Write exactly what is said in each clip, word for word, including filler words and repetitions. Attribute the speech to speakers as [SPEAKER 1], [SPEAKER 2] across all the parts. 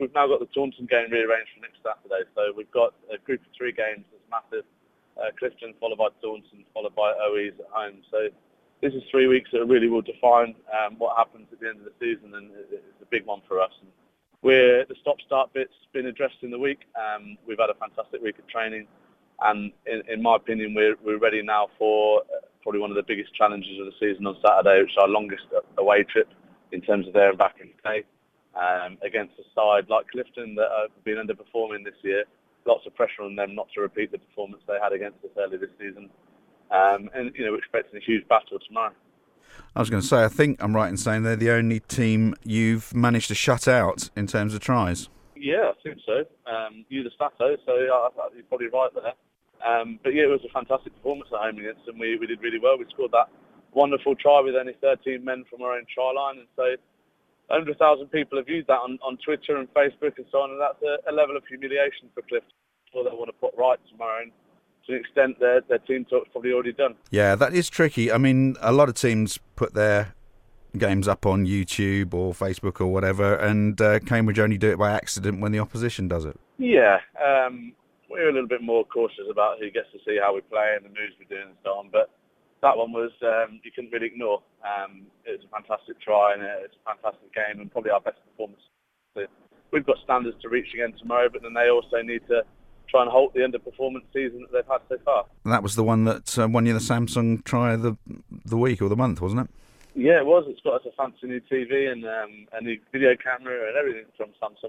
[SPEAKER 1] we've now got the Taunton game rearranged for next Saturday. So we've got a group of three games that's massive. Uh, Clifton, followed by Taunton, followed by O E's at home. So this is three weeks that really will define um, what happens at the end of the season, and it's a big one for us. And we're, the stop-start bit's been addressed in the week. Um, we've had a fantastic week of training, and in, in my opinion, we're, we're ready now for probably one of the biggest challenges of the season on Saturday, which is our longest away trip in terms of there and back in the day, um, against a side like Clifton that have been underperforming this year. Lots of pressure on them not to repeat the performance they had against us earlier this season. Um, and, you know, we're expecting a huge battle tomorrow.
[SPEAKER 2] I was going to say, I think I'm right in saying they're the only team you've managed to shut out in terms of tries.
[SPEAKER 1] Yeah, I think so. Um, you the Stato, so I, I, you're probably right there. Um, but yeah, it was a fantastic performance at home against them. We, we did really well. We scored that wonderful try with only thirteen men from our own try line. And so one hundred thousand people have viewed that on, on Twitter and Facebook and so on, and that's a, a level of humiliation for Clifton. All they want to put right tomorrow, and to an extent their, their team talk's probably already done.
[SPEAKER 2] Yeah, that is tricky. I mean, a lot of teams put their games up on YouTube or Facebook or whatever, and uh, Cambridge only do it by accident when the opposition does it.
[SPEAKER 1] Yeah, um, we're a little bit more cautious about who gets to see how we play and the moves we're doing and so on, but that one was, um, you couldn't really ignore. Um, it was a fantastic try and it's a fantastic game and probably our best performance. So we've got standards to reach again tomorrow, but then they also need to try and halt the underperformance season that they've had so far.
[SPEAKER 2] And that was the one that uh, won you the Samsung Try of the, the week or the month, wasn't it?
[SPEAKER 1] Yeah, it was. It's got us a fancy new T V and um, a new video camera and everything from Samsung.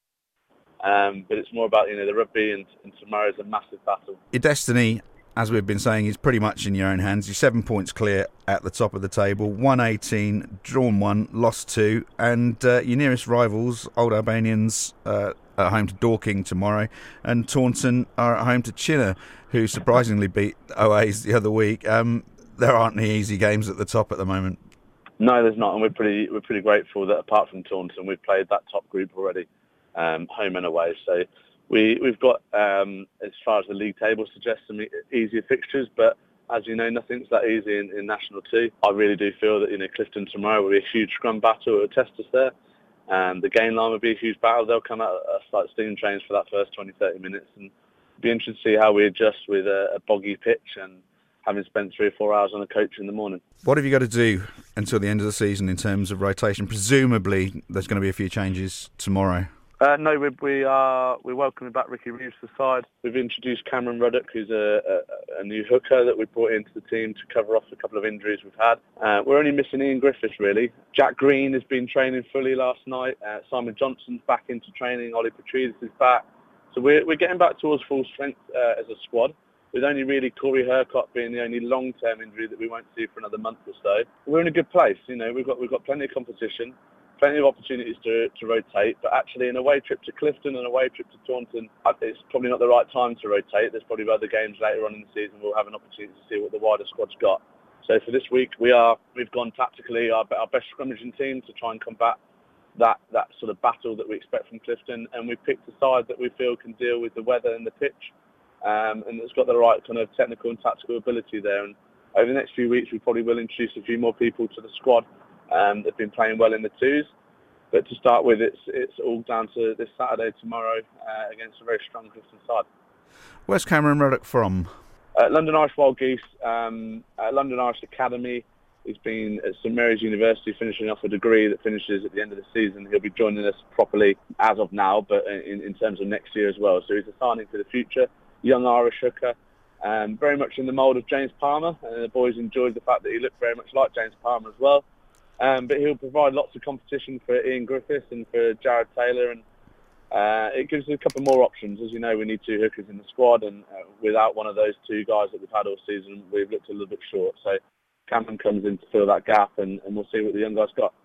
[SPEAKER 1] Um, but it's more about, you know, the rugby, and, and tomorrow's a massive battle.
[SPEAKER 2] Your destiny, as we've been saying, is pretty much in your own hands. You're seven points clear at the top of the table, won eighteen, drawn one, lost two, and uh, your nearest rivals, Old Albanians, uh, at home to Dorking tomorrow, and Taunton are at home to Chinner, who surprisingly beat O A's the other week. Um, there aren't any easy games at the top at the moment.
[SPEAKER 1] No, there's not, and we're pretty we're pretty grateful that apart from Taunton, we've played that top group already, um, home and away. So we we've got, um, as far as the league table suggests, some easier fixtures, but as you know, nothing's that easy in, in National Two. I really do feel that, you know, Clifton tomorrow will be a huge scrum battle. It will test us there. And the game line will be a huge battle. They'll come out uh, like steam trains for that first twenty, thirty minutes, and it'll be interesting to see how we adjust with a, a boggy pitch and having spent three or four hours on a coach in the morning.
[SPEAKER 2] What have you got to do until the end of the season in terms of rotation? Presumably there's going to be a few changes tomorrow.
[SPEAKER 1] Uh, no, we, we are we're welcoming back Ricky Reeves to the side. We've introduced Cameron Ruddock, who's a, a, a new hooker that we brought into the team to cover off a couple of injuries we've had. Uh, we're only missing Ian Griffiths, really. Jack Green has been training fully last night. Uh, Simon Johnson's back into training. Ollie Petridis is back. So we're, we're getting back towards full strength uh, as a squad, with only really Corey Hercott being the only long-term injury that we won't see for another month or so. We're in a good place. You know, we've got we've got plenty of competition, plenty of opportunities to to rotate, but actually an away trip to Clifton and an away trip to Taunton, it's probably not the right time to rotate. There's probably other games later on in the season we'll have an opportunity to see what the wider squad's got. So for this week, we are we've gone tactically our, our best scrummaging team to try and combat that that sort of battle that we expect from Clifton, and we've picked a side that we feel can deal with the weather and the pitch. Um, and it's got the right kind of technical and tactical ability there. And over the next few weeks, we probably will introduce a few more people to the squad um, that have been playing well in the twos. But to start with, it's it's all down to this Saturday, tomorrow, uh, against a very strong Clifton side.
[SPEAKER 2] Where's Cameron Ruddock from?
[SPEAKER 1] Uh, London Irish Wild Geese, um, at London Irish Academy. He's been at St Mary's University finishing off a degree that finishes at the end of the season. He'll be joining us properly as of now, but in, in terms of next year as well. So he's a signing for the future. Young Irish hooker, um, very much in the mould of James Palmer, and the boys enjoyed the fact that he looked very much like James Palmer as well. Um, but he'll provide lots of competition for Ian Griffiths and for Jared Taylor, and uh, it gives us a couple more options. As you know, we need two hookers in the squad, and uh, without one of those two guys that we've had all season, we've looked a little bit short. So Cameron comes in to fill that gap, and, and we'll see what the young guys got.